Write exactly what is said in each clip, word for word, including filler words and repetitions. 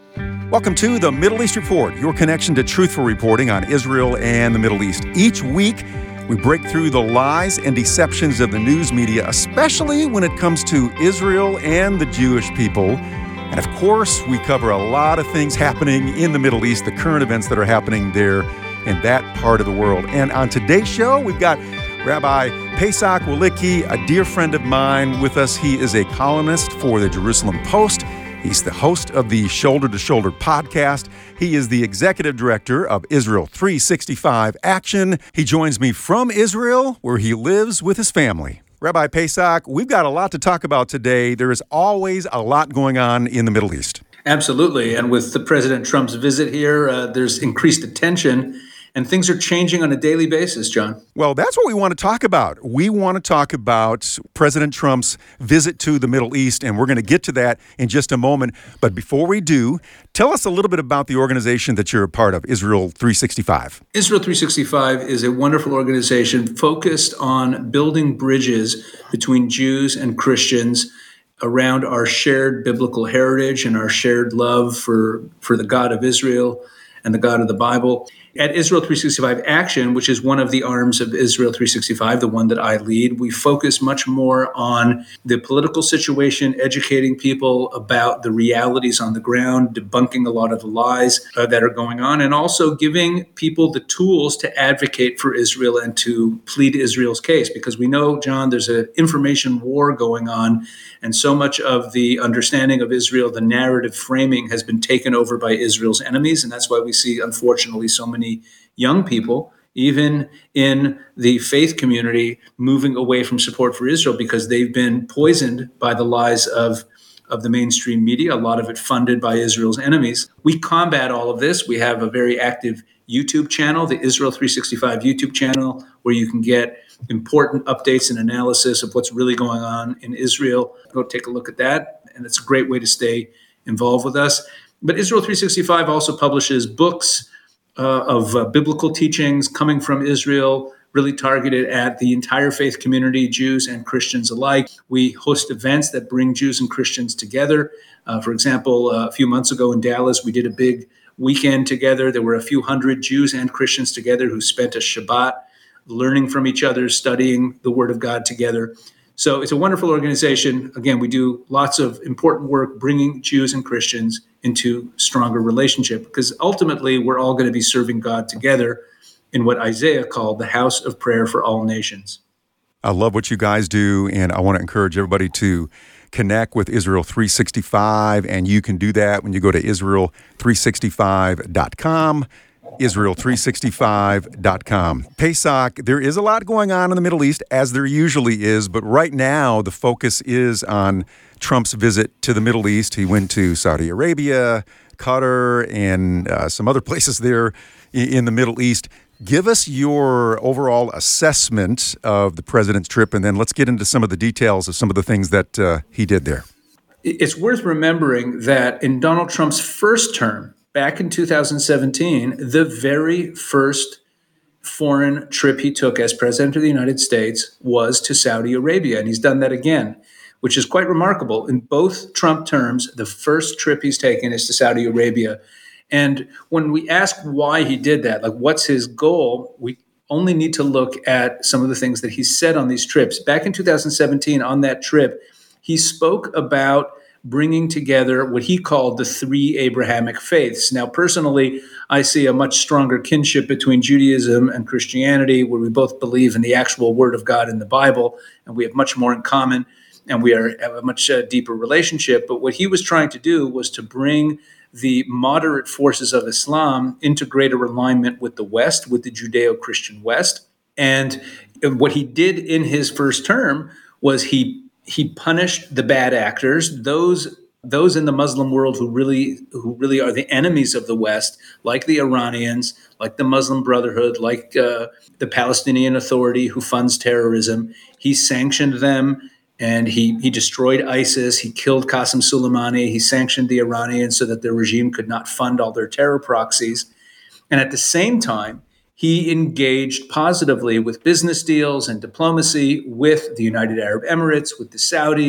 Welcome to the Middle East Report, your connection to truthful reporting on Israel and the Middle East. Each week, we break through the lies and deceptions of the news media, especially when it comes to Israel and the Jewish people. And of course, we cover a lot of things happening in the Middle East, the current events that are happening there in that part of the world. And on today's show, we've got Rabbi Pesach Walicki, a dear friend of mine, with us. He is a columnist for the Jerusalem Post. He's the host of the Shoulder to Shoulder podcast. He is the executive director of Israel three sixty-five Action. He joins me from Israel, where he lives with his family. Rabbi Pesach, we've got a lot to talk about today. There is always a lot going on in the Middle East. Absolutely. And with the President Trump's visit here, uh, there's increased attention. And things are changing on a daily basis, John. Well, that's what we want to talk about. We want to talk about President Trump's visit to the Middle East, and we're going to get to that in just a moment. But before we do, tell us a little bit about the organization that you're a part of, Israel three sixty-five. Israel three sixty-five is a wonderful organization focused on building bridges between Jews and Christians around our shared biblical heritage and our shared love for, for the God of Israel and the God of the Bible. At Israel three sixty-five Action, which is one of the arms of Israel three sixty-five, the one that I lead, we focus much more on the political situation, educating people about the realities on the ground, debunking a lot of the lies uh, that are going on, and also giving people the tools to advocate for Israel and to plead Israel's case. Because we know, John, there's an information war going on, and so much of the understanding of Israel, the narrative framing, has been taken over by Israel's enemies, and that's why we see, unfortunately, so many young people, even in the faith community, moving away from support for Israel because they've been poisoned by the lies of, of the mainstream media, a lot of it funded by Israel's enemies. We combat all of this. We have a very active YouTube channel, the Israel three sixty-five YouTube channel, where you can get important updates and analysis of what's really going on in Israel. Go take a look at that, and it's a great way to stay involved with us. But Israel three sixty-five also publishes books Uh, of uh, biblical teachings coming from Israel, really targeted at the entire faith community, Jews and Christians alike. We host events that bring Jews and Christians together. Uh, for example, uh, a few months ago in Dallas, we did a big weekend together. There were a few hundred Jews and Christians together who spent a Shabbat learning from each other, studying the Word of God together. So it's a wonderful organization. Again, we do lots of important work bringing Jews and Christians into stronger relationship, because ultimately we're all going to be serving God together in what Isaiah called the house of prayer for all nations. I love what you guys do, and I want to encourage everybody to connect with Israel three sixty-five, and you can do that when you go to Israel three sixty-five dot com. Israel three sixty-five dot com. Pesach, there is a lot going on in the Middle East, as there usually is, but right now the focus is on Trump's visit to the Middle East. He went to Saudi Arabia, Qatar, and uh, some other places there in the Middle East. Give us your overall assessment of the president's trip, and then let's get into some of the details of some of the things that uh, he did there. It's worth remembering that in Donald Trump's first term, back in two thousand seventeen, the very first foreign trip he took as president of the United States was to Saudi Arabia, and he's done that again, which is quite remarkable. In both Trump terms, the first trip he's taken is to Saudi Arabia. And when we ask why he did that, like what's his goal, we only need to look at some of the things that he said on these trips. Back in two thousand seventeen, on that trip, he spoke about bringing together what he called the three Abrahamic faiths. Now, personally, I see a much stronger kinship between Judaism and Christianity, where we both believe in the actual Word of God in the Bible, and we have much more in common, and we are, have a much uh, deeper relationship. But what he was trying to do was to bring the moderate forces of Islam into greater alignment with the West, with the Judeo-Christian West. And what he did in his first term was he He punished the bad actors, those those in the Muslim world who really who really are the enemies of the West, like the Iranians, like the Muslim Brotherhood, like uh, the Palestinian Authority who funds terrorism. He sanctioned them, and he he destroyed ISIS. He killed Qasem Soleimani. He sanctioned the Iranians so that their regime could not fund all their terror proxies. And at the same time, he engaged positively with business deals and diplomacy with the United Arab Emirates, with the Saudis,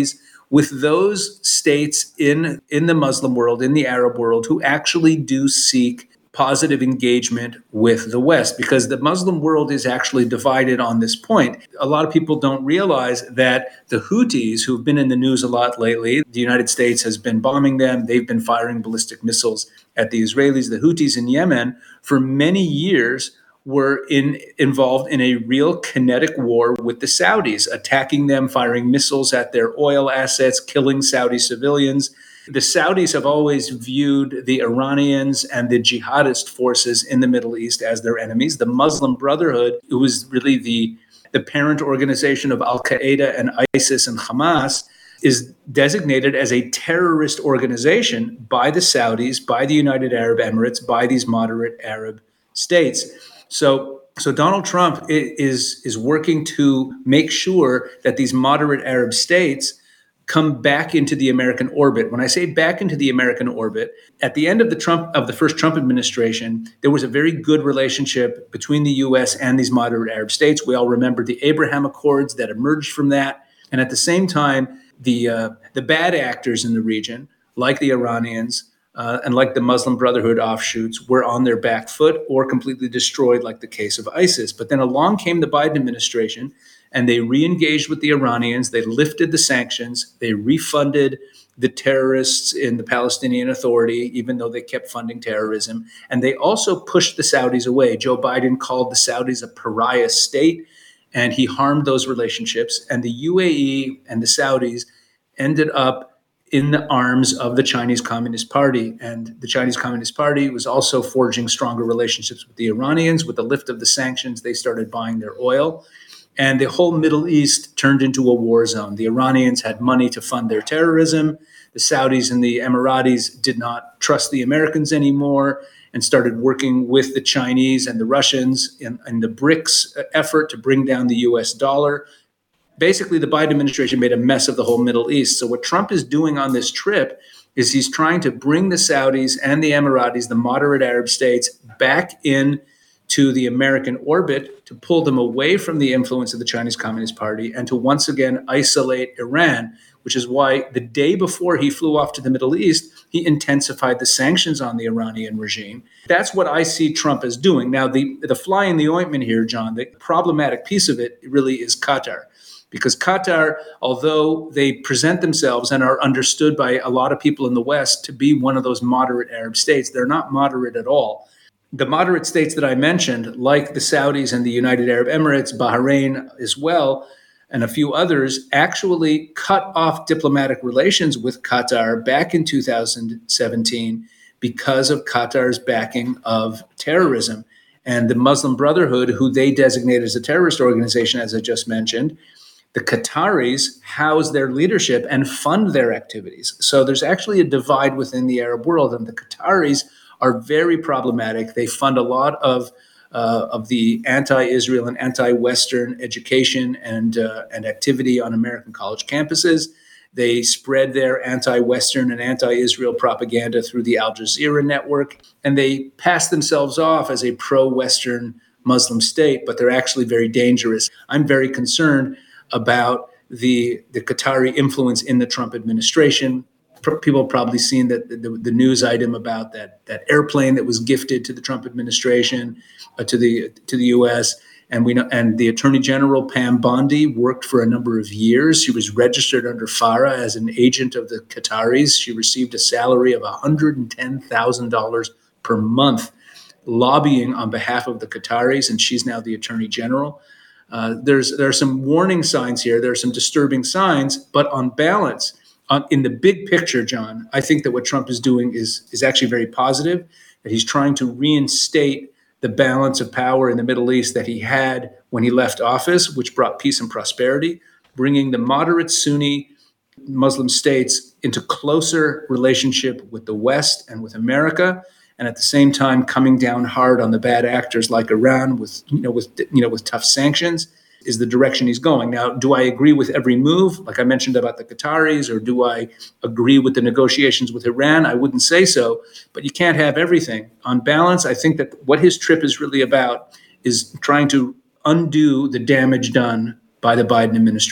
with those states in, in the Muslim world, in the Arab world, who actually do seek positive engagement with the West, because the Muslim world is actually divided on this point. A lot of people don't realize that the Houthis, who've been in the news a lot lately, the United States has been bombing them. They've been firing ballistic missiles at the Israelis. The Houthis in Yemen, for many years, were in, involved in a real kinetic war with the Saudis, attacking them, firing missiles at their oil assets, killing Saudi civilians. The Saudis have always viewed the Iranians and the jihadist forces in the Middle East as their enemies. The Muslim Brotherhood, who was really the, the parent organization of Al-Qaeda and ISIS and Hamas, is designated as a terrorist organization by the Saudis, by the United Arab Emirates, by these moderate Arab states. So, so Donald Trump is, is working to make sure that these moderate Arab states come back into the American orbit. When I say back into the American orbit, at the end of the Trump of the first Trump administration, there was a very good relationship between the U S and these moderate Arab states. We all remember the Abraham Accords that emerged from that. And at the same time, the uh, the bad actors in the region, like the Iranians uh, and like the Muslim Brotherhood offshoots, were on their back foot or completely destroyed, like the case of ISIS. But then along came the Biden administration, and they re-engaged with the Iranians. They lifted the sanctions. They refunded the terrorists in the Palestinian Authority, even though they kept funding terrorism. And they also pushed the Saudis away. Joe Biden called the Saudis a pariah state, and he harmed those relationships. And the U A E and the Saudis ended up in the arms of the Chinese Communist Party. And the Chinese Communist Party was also forging stronger relationships with the Iranians. With the lift of the sanctions, they started buying their oil. And the whole Middle East turned into a war zone. The Iranians had money to fund their terrorism. The Saudis and the Emiratis did not trust the Americans anymore and started working with the Chinese and the Russians in, in the BRICS effort to bring down the U S dollar. Basically, the Biden administration made a mess of the whole Middle East. So what Trump is doing on this trip is he's trying to bring the Saudis and the Emiratis, the moderate Arab states, back in to the American orbit, to pull them away from the influence of the Chinese Communist Party and to once again isolate Iran, which is why the day before he flew off to the Middle East, he intensified the sanctions on the Iranian regime. That's what I see Trump as doing. Now, the, the fly in the ointment here, John, the problematic piece of it really is Qatar. Because Qatar, although they present themselves and are understood by a lot of people in the West to be one of those moderate Arab states, they're not moderate at all. The moderate states that I mentioned, like the Saudis and the United Arab Emirates, Bahrain as well, and a few others, actually cut off diplomatic relations with Qatar back in two thousand seventeen because of Qatar's backing of terrorism. And the Muslim Brotherhood, who they designate as a terrorist organization, as I just mentioned, the Qataris house their leadership and fund their activities. So there's actually a divide within the Arab world, and the Qataris are very problematic. They fund a lot of uh, of the anti-Israel and anti-Western education and uh, and activity on American college campuses. They spread their anti-Western and anti-Israel propaganda through the Al Jazeera network, and they pass themselves off as a pro-Western Muslim state, but they're actually very dangerous. I'm very concerned about the, the Qatari influence in the Trump administration. People have probably seen that the, the, the news item about that that airplane that was gifted to the Trump administration, uh, to the to the U S. And we know, and the Attorney General Pam Bondi worked for a number of years. She was registered under FARA as an agent of the Qataris. She received a salary of one hundred ten thousand dollars per month, lobbying on behalf of the Qataris, and she's now the Attorney General. Uh, there's there are some warning signs here. There are some disturbing signs, but on balance, Uh, in the big picture, John, I think that what Trump is doing is, is actually very positive, that he's trying to reinstate the balance of power in the Middle East that he had when he left office, which brought peace and prosperity, bringing the moderate Sunni Muslim states into closer relationship with the West and with America, and at the same time coming down hard on the bad actors like Iran with, you know, with, you know, with tough sanctions, is the direction he's going. Now, do I agree with every move, like I mentioned about the Qataris, or do I agree with the negotiations with Iran? I wouldn't say so, but you can't have everything. On balance, I think that what his trip is really about is trying to undo the damage done by the Biden administration.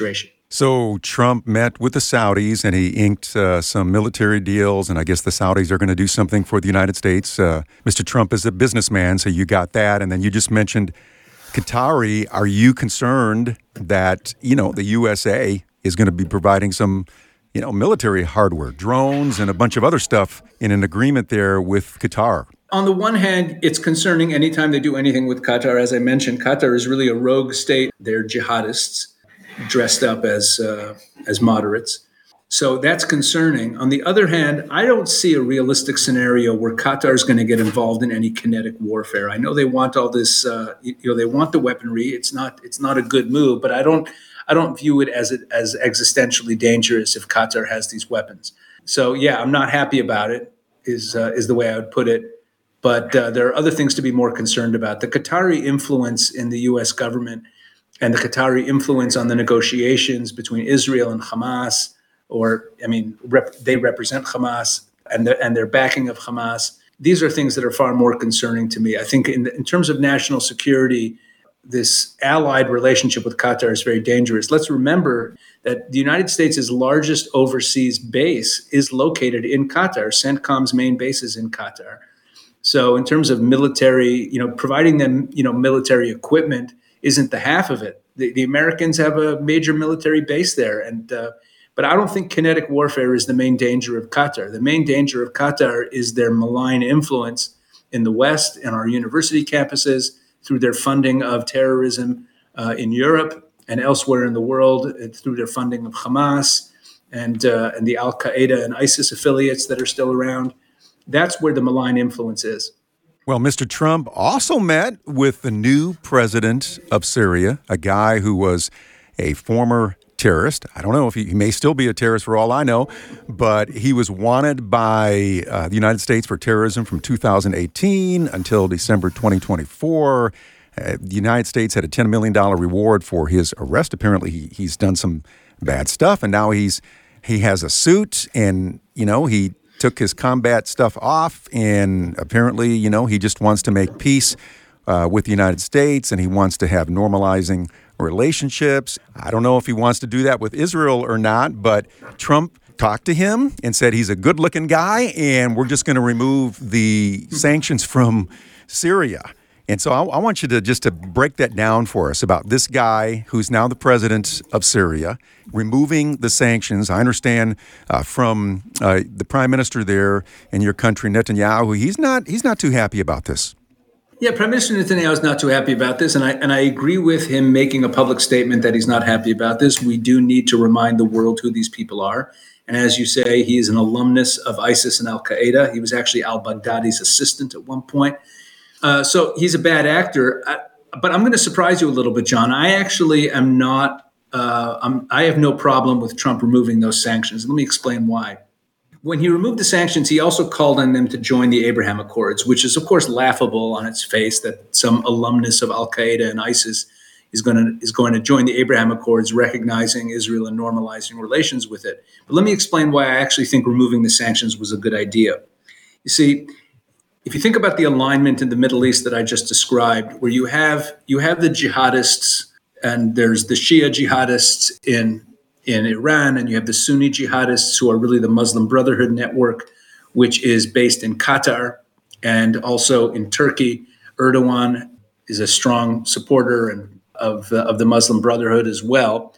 So Trump met with the Saudis and he inked uh, some military deals, and I guess the Saudis are going to do something for the United States. Uh, Mister Trump is a businessman, so you got that. And then you just mentioned Qatari. Are you concerned that, you know, the U S A is going to be providing some, you know, military hardware, drones, and a bunch of other stuff in an agreement there with Qatar? On the one hand, it's concerning anytime they do anything with Qatar. As I mentioned, Qatar is really a rogue state. They're jihadists dressed up as uh, as moderates. So that's concerning. On the other hand, I don't see a realistic scenario where Qatar is going to get involved in any kinetic warfare. I know they want all this, uh, you know, they want the weaponry. It's not it's not a good move, but I don't I don't view it as as existentially dangerous if Qatar has these weapons. So yeah, I'm not happy about it. Is uh, is the way I would put it. But uh, there are other things to be more concerned about. The Qatari influence in the U S government and the Qatari influence on the negotiations between Israel and Hamas, or, I mean, rep- they represent Hamas and, the, and their backing of Hamas. These are things that are far more concerning to me. I think in, the, in terms of national security, this allied relationship with Qatar is very dangerous. Let's remember that the United States' largest overseas base is located in Qatar. CENTCOM's main base is in Qatar. So in terms of military, you know, providing them, you know, military equipment isn't the half of it. The, the Americans have a major military base there, and uh, but I don't think kinetic warfare is the main danger of Qatar. The main danger of Qatar is their malign influence in the West and our university campuses through their funding of terrorism uh, in Europe and elsewhere in the world, through their funding of Hamas and uh, and the Al Qaeda and ISIS affiliates that are still around. That's where the malign influence is. Well, Mister Trump also met with the new president of Syria, a guy who was a former terrorist. I don't know if he, he may still be a terrorist for all I know, but he was wanted by uh, the United States for terrorism from two thousand eighteen until December twenty twenty-four. Uh, the United States had a ten million dollars reward for his arrest. Apparently, he, he's done some bad stuff, and now he's he has a suit, and, you know, he took his combat stuff off, and apparently, you know, he just wants to make peace uh, with the United States, and he wants to have normalizing relationships. I don't know if he wants to do that with Israel or not, but Trump talked to him and said he's a good-looking guy, and we're just going to remove the sanctions from Syria. And so I, I want you to just to break that down for us about this guy who's now the president of Syria, removing the sanctions. I understand uh, from uh, the prime minister there in your country, Netanyahu, he's not he's not too happy about this. Yeah, Prime Minister Netanyahu is not too happy about this, and I and I agree with him making a public statement that he's not happy about this. We do need to remind the world who these people are. And as you say, he is an alumnus of ISIS and Al Qaeda. He was actually al-Baghdadi's assistant at one point. Uh, so he's a bad actor, I, but I'm going to surprise you a little bit, John. I actually am not, uh, I'm, I have no problem with Trump removing those sanctions. Let me explain why. When he removed the sanctions, he also called on them to join the Abraham Accords, which is, of course, laughable on its face that some alumnus of Al Qaeda and ISIS is going to is going to join the Abraham Accords, recognizing Israel and normalizing relations with it. But let me explain why I actually think removing the sanctions was a good idea. You see, if you think about the alignment in the Middle East that I just described, where you have you have the jihadists, and there's the Shia jihadists in in Iran, and you have the Sunni jihadists who are really the Muslim Brotherhood network, which is based in Qatar and also in Turkey. Erdogan is a strong supporter and of the, of the Muslim Brotherhood as well.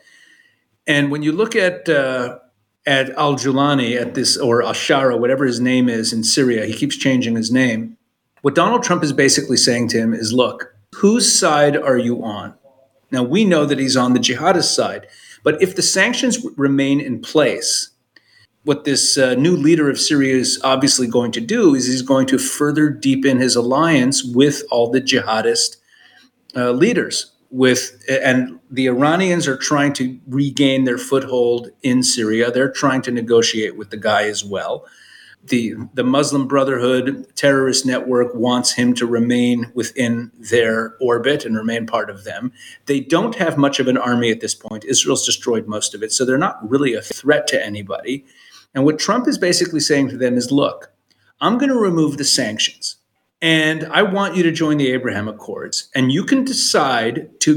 And when you look at uh, at al-Julani, at this, or Ashara, whatever his name is in Syria, he keeps changing his name. What Donald Trump is basically saying to him is, look, whose side are you on? Now, we know that he's on the jihadist side, but if the sanctions remain in place, what this uh, new leader of Syria is obviously going to do is he's going to further deepen his alliance with all the jihadist uh, leaders. With and the Iranians are trying to regain their foothold in Syria. They're trying to negotiate with the guy as well. The the Muslim Brotherhood terrorist network wants him to remain within their orbit and remain part of them. They don't have much of an army at this point. Israel's destroyed most of it, so they're not really a threat to anybody. And what Trump is basically saying to them is, look, I'm going to remove the sanctions. And I want you to join the Abraham Accords, and you can decide to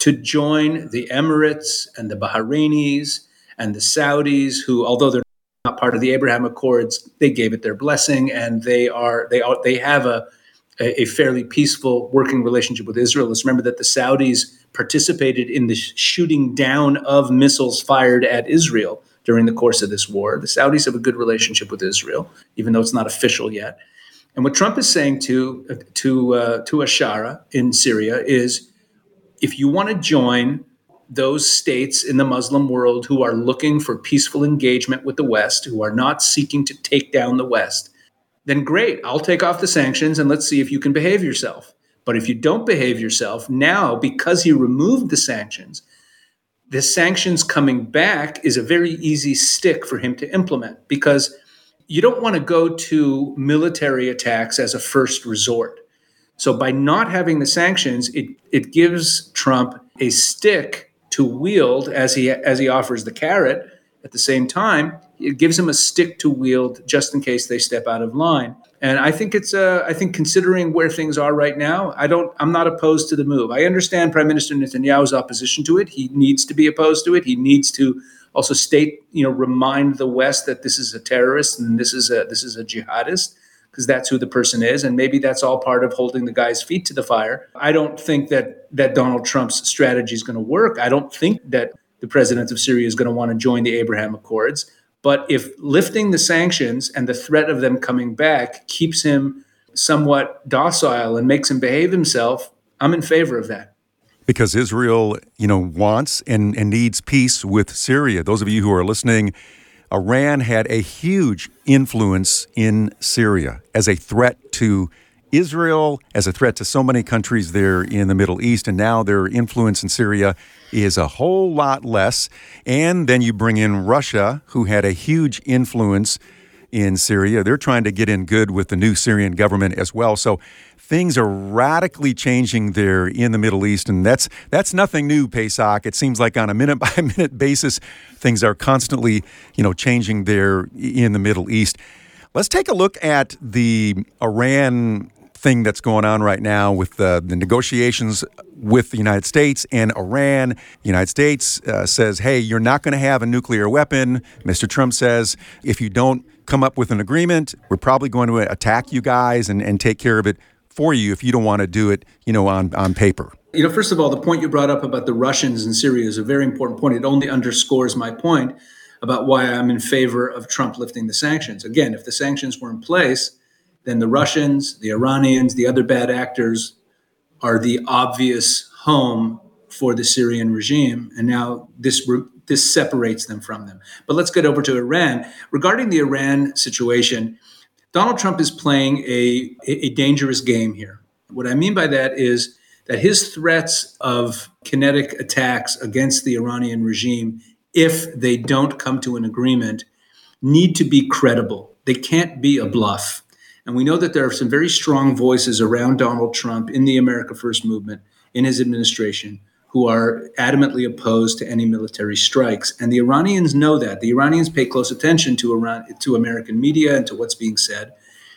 to join the Emirates and the Bahrainis and the Saudis, who, although they're not part of the Abraham Accords, they gave it their blessing, and they are they are they have a a fairly peaceful working relationship with Israel. Let's remember that the Saudis participated in the shooting down of missiles fired at Israel during the course of this war. The Saudis have a good relationship with Israel, even though it's not official yet. And what Trump is saying to to uh, to Ashara in Syria is, if you want to join those states in the Muslim world who are looking for peaceful engagement with the West, who are not seeking to take down the West, then great, I'll take off the sanctions and let's see if you can behave yourself. But if you don't behave yourself, now, because he removed the sanctions, the sanctions coming back is a very easy stick for him to implement, because you don't want to go to military attacks as a first resort. So by not having the sanctions, it, it gives Trump a stick to wield as he as he offers the carrot. At the same time, it gives him a stick to wield just in case they step out of line. And I think it's uh, I think considering where things are right now, I don't I'm not opposed to the move. I understand Prime Minister Netanyahu's opposition to it. He needs to be opposed to it. He needs to also state, you know, remind the West that this is a terrorist and this is a this is a jihadist, because that's who the person is. And maybe that's all part of holding the guy's feet to the fire. I don't think that that Donald Trump's strategy is going to work. I don't think that the president of Syria is going to want to join the Abraham Accords. But if lifting the sanctions and the threat of them coming back keeps him somewhat docile and makes him behave himself, I'm in favor of that. Because Israel, you know, wants and, and needs peace with Syria. Those of you who are listening, Iran had a huge influence in Syria as a threat to Israel, as a threat to so many countries there in the Middle East, and now their influence in Syria is a whole lot less. And then you bring in Russia, who had a huge influence in Syria. They're trying to get in good with the new Syrian government as well. So things are radically changing there in the Middle East, and that's that's nothing new, Pesach. It seems like on a minute-by-minute basis, things are constantly, you know, changing there in the Middle East. Let's take a look at the Iran thing that's going on right now with uh, the negotiations with the United States and Iran. The United States uh, says, hey, you're not going to have a nuclear weapon. Mister Trump says, if you don't come up with an agreement, we're probably going to attack you guys and, and take care of it for you if you don't want to do it, you know, on, on paper. You know, first of all, the point you brought up about the Russians in Syria is a very important point. It only underscores my point about why I'm in favor of Trump lifting the sanctions. Again, if the sanctions were in place, then the Russians, the Iranians, the other bad actors are the obvious home for the Syrian regime. And now this this separates them from them. But let's get over to Iran. Regarding the Iran situation, Donald Trump is playing a, a dangerous game here. What I mean by that is that his threats of kinetic attacks against the Iranian regime, if they don't come to an agreement, need to be credible. They can't be a bluff. And we know that there are some very strong voices around Donald Trump in the America First movement, in his administration, who are adamantly opposed to any military strikes. And the Iranians know that. The Iranians pay close attention to Iran, to American media and to what's being said.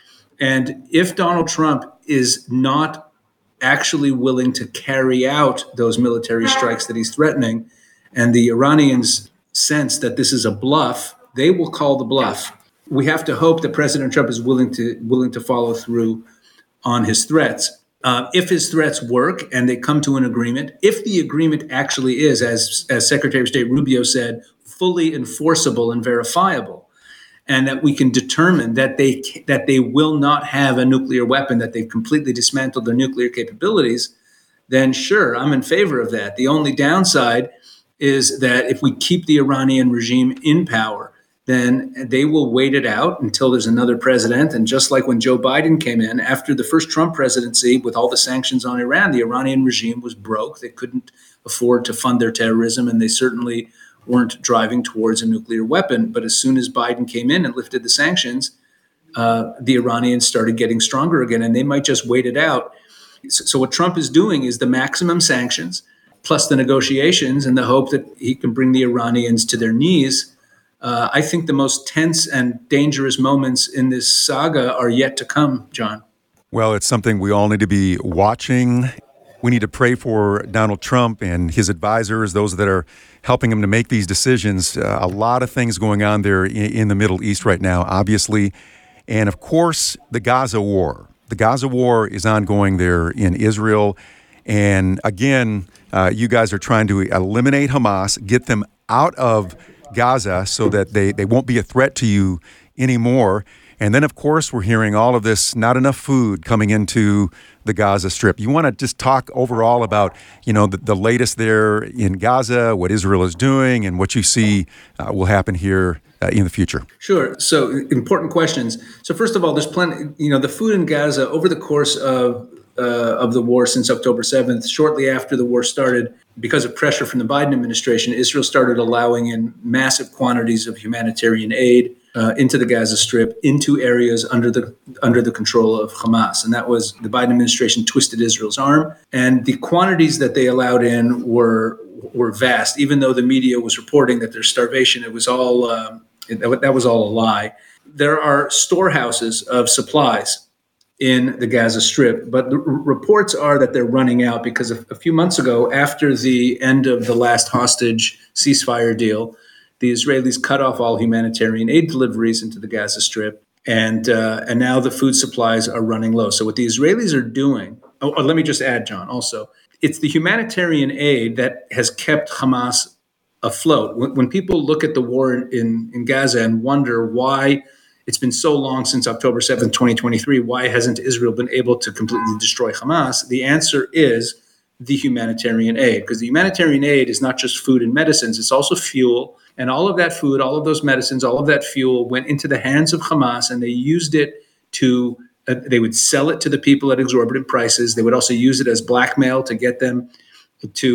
And if Donald Trump is not actually willing to carry out those military strikes that he's threatening, and the Iranians sense that this is a bluff, they will call the bluff. We have to hope that President Trump is willing to willing to follow through on his threats. Uh, if his threats work and they come to an agreement, if the agreement actually is, as, as Secretary of State Rubio said, fully enforceable and verifiable, and that we can determine that they that they will not have a nuclear weapon, that they've completely dismantled their nuclear capabilities, then sure, I'm in favor of that. The only downside is that if we keep the Iranian regime in power, then they will wait it out until there's another president. And just like when Joe Biden came in, after the first Trump presidency, with all the sanctions on Iran, the Iranian regime was broke. They couldn't afford to fund their terrorism, and they certainly weren't driving towards a nuclear weapon. But as soon as Biden came in and lifted the sanctions, uh, the Iranians started getting stronger again, and they might just wait it out. So, so what Trump is doing is the maximum sanctions plus the negotiations in the hope that he can bring the Iranians to their knees. Uh, I think the most tense and dangerous moments in this saga are yet to come, John. Well, it's something we all need to be watching. We need to pray for Donald Trump and his advisors, those that are helping him to make these decisions. Uh, a lot of things going on there in, in the Middle East right now, obviously. And of course, the Gaza war. The Gaza war is ongoing there in Israel. And again, uh, you guys are trying to eliminate Hamas, get them out of Gaza so that they, they won't be a threat to you anymore. And then, of course, we're hearing all of this, not enough food coming into the Gaza Strip. You want to just talk overall about, you know, the, the latest there in Gaza, what Israel is doing, and what you see uh, will happen here uh, in the future. Sure. So important questions. So first of all, there's plenty, you know, the food in Gaza over the course of uh, of the war since October seventh, shortly after the war started, because of pressure from the Biden administration, Israel started allowing in massive quantities of humanitarian aid Uh, into the Gaza Strip, into areas under the under the control of Hamas. And that was, the Biden administration twisted Israel's arm. And the quantities that they allowed in were were vast. Even though the media was reporting that there's starvation, it was all um, it, that was all a lie. There are storehouses of supplies in the Gaza Strip, but the r- reports are that they're running out because a, a few months ago, after the end of the last hostage ceasefire deal, the Israelis cut off all humanitarian aid deliveries into the Gaza Strip, and uh, and now the food supplies are running low. So what the Israelis are doing, oh, oh, let me just add, John, also, it's the humanitarian aid that has kept Hamas afloat. When, when people look at the war in, in Gaza and wonder why it's been so long since October seventh, twenty twenty-three, why hasn't Israel been able to completely destroy Hamas? The answer is the humanitarian aid, because the humanitarian aid is not just food and medicines, it's also fuel. And all of that food, all of those medicines, all of that fuel went into the hands of Hamas, and they used it to, uh, they would sell it to the people at exorbitant prices. They would also use it as blackmail to get them to,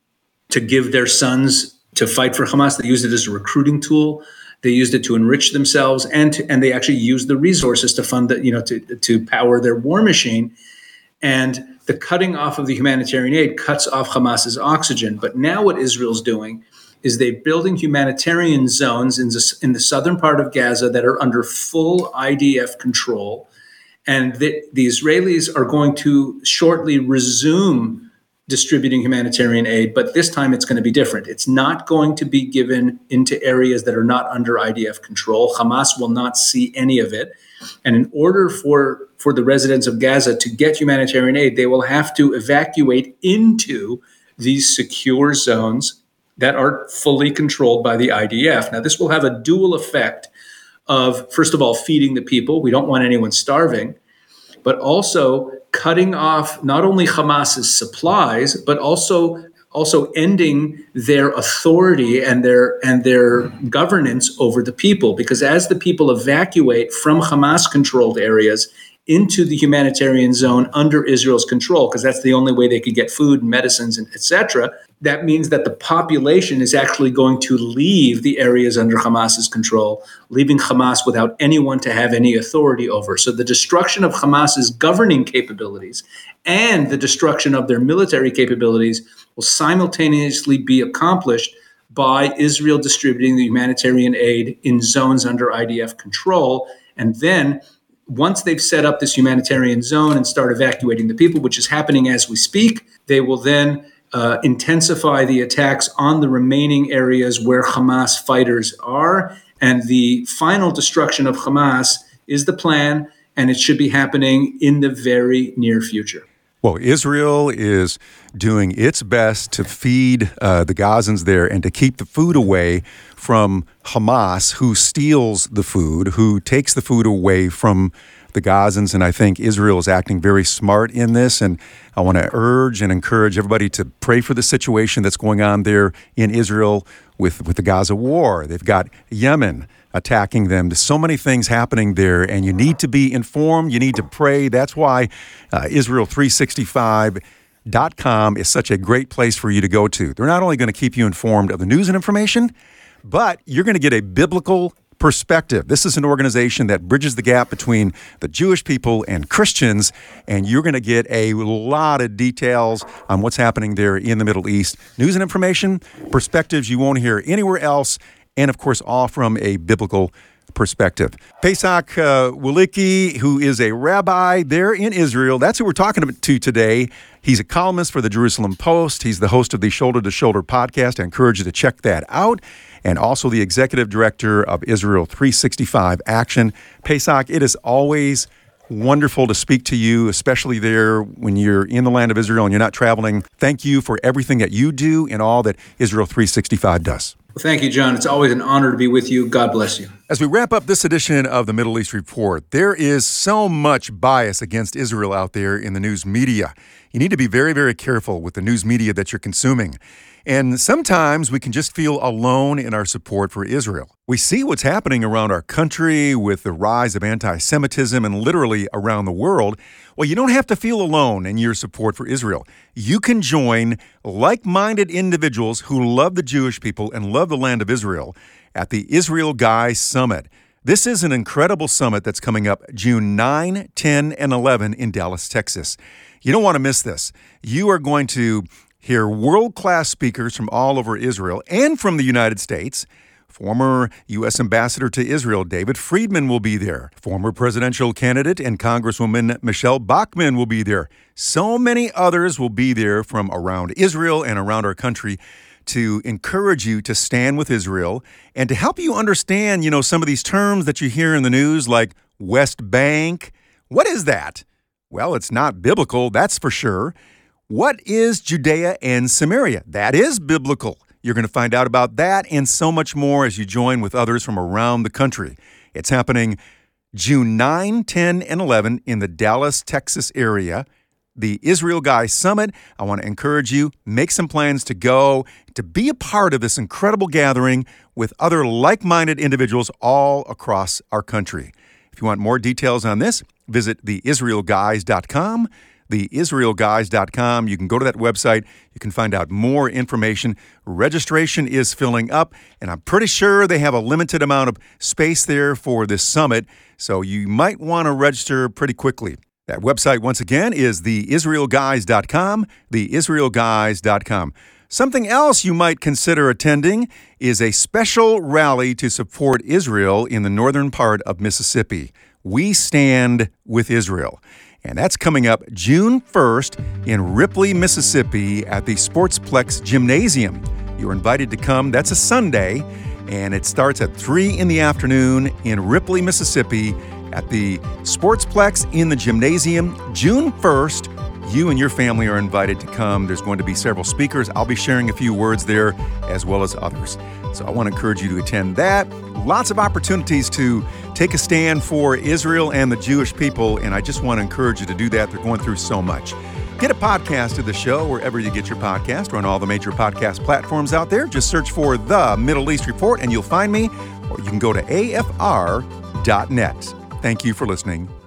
to give their sons to fight for Hamas. They used it as a recruiting tool. They used it to enrich themselves, and to, and they actually used the resources to fund the, you know, to, to power their war machine. And the cutting off of the humanitarian aid cuts off Hamas's oxygen. But now what Israel's doing is they're building humanitarian zones in the, in the southern part of Gaza that are under full I D F control. And the, the Israelis are going to shortly resume distributing humanitarian aid, but this time it's going to be different. It's not going to be given into areas that are not under I D F control. Hamas will not see any of it. And in order for, for the residents of Gaza to get humanitarian aid, they will have to evacuate into these secure zones that are fully controlled by the I D F. Now, this will have a dual effect of, first of all, feeding the people. We don't want anyone starving, but also cutting off not only Hamas's supplies, but also also ending their authority and their and their governance over the people. Because as the people evacuate from Hamas-controlled areas into the humanitarian zone under Israel's control, because that's the only way they could get food and medicines and et cetera, that means that the population is actually going to leave the areas under Hamas's control, leaving Hamas without anyone to have any authority over. So the destruction of Hamas's governing capabilities and the destruction of their military capabilities will simultaneously be accomplished by Israel distributing the humanitarian aid in zones under I D F control. And then once they've set up this humanitarian zone and start evacuating the people, which is happening as we speak, they will then uh, intensify the attacks on the remaining areas where Hamas fighters are. And the final destruction of Hamas is the plan, and it should be happening in the very near future. Well, Israel is doing its best to feed uh, the Gazans there and to keep the food away from Hamas, who steals the food, who takes the food away from the Gazans. And I think Israel is acting very smart in this. And I want to urge and encourage everybody to pray for the situation that's going on there in Israel with, with the Gaza war. They've got Yemen attacking them. There's so many things happening there, and you need to be informed. You need to pray. That's why uh, Israel three sixty-five dot com is such a great place for you to go to. They're not only going to keep you informed of the news and information, but you're going to get a biblical perspective. This is an organization that bridges the gap between the Jewish people and Christians, and you're going to get a lot of details on what's happening there in the Middle East. News and information, perspectives you won't hear anywhere else, and of course, all from a biblical perspective. Pesach uh, Wilicki, who is a rabbi there in Israel, that's who we're talking to today. He's a columnist for the Jerusalem Post. He's the host of the Shoulder to Shoulder podcast. I encourage you to check that out. And also the executive director of Israel three sixty-five Action. Pesach, it is always wonderful to speak to you, especially there when you're in the land of Israel and you're not traveling. Thank you for everything that you do and all that Israel three sixty-five does. Well, thank you, John. It's always an honor to be with you. God bless you. As we wrap up this edition of the Middle East Report, there is so much bias against Israel out there in the news media. You need to be very, very careful with the news media that you're consuming. And sometimes we can just feel alone in our support for Israel. We see what's happening around our country with the rise of anti-Semitism and literally around the world. Well, you don't have to feel alone in your support for Israel. You can join like-minded individuals who love the Jewish people and love the land of Israel at the Israel Guys Summit. This is an incredible summit that's coming up June ninth, tenth, and eleventh in Dallas, Texas. You don't want to miss this. You are going to hear world-class speakers from all over Israel and from the United States. Former U S Ambassador to Israel David Friedman will be there. Former presidential candidate and Congresswoman Michelle Bachmann will be there. So many others will be there from around Israel and around our country to encourage you to stand with Israel and to help you understand, you know, some of these terms that you hear in the news like West Bank. What is that? Well, it's not biblical, that's for sure. What is Judea and Samaria? That is biblical. You're going to find out about that and so much more as you join with others from around the country. It's happening June ninth, tenth, and eleventh in the Dallas, Texas area. The Israel Guys Summit. I want to encourage you, make some plans to go, to be a part of this incredible gathering with other like-minded individuals all across our country. If you want more details on this, visit the israel guys dot com. the israel guys dot com. You can go to that website. You can find out more information. Registration is filling up, and I'm pretty sure they have a limited amount of space there for this summit, so you might want to register pretty quickly. That website, once again, is the israel guys dot com, the israel guys dot com. Something else you might consider attending is a special rally to support Israel in the northern part of Mississippi. We Stand with Israel. And that's coming up June first in Ripley, Mississippi at the Sportsplex Gymnasium. You're invited to come. That's a Sunday, and it starts at three in the afternoon in Ripley, Mississippi at the Sportsplex in the Gymnasium. June first, you and your family are invited to come. There's going to be several speakers. I'll be sharing a few words there as well as others. So I want to encourage you to attend that. Lots of opportunities to take a stand for Israel and the Jewish people, and I just want to encourage you to do that. They're going through so much. Get a podcast of the show wherever you get your podcast or on all the major podcast platforms out there. Just search for The Middle East Report and you'll find me, or you can go to A F R dot net. Thank you for listening.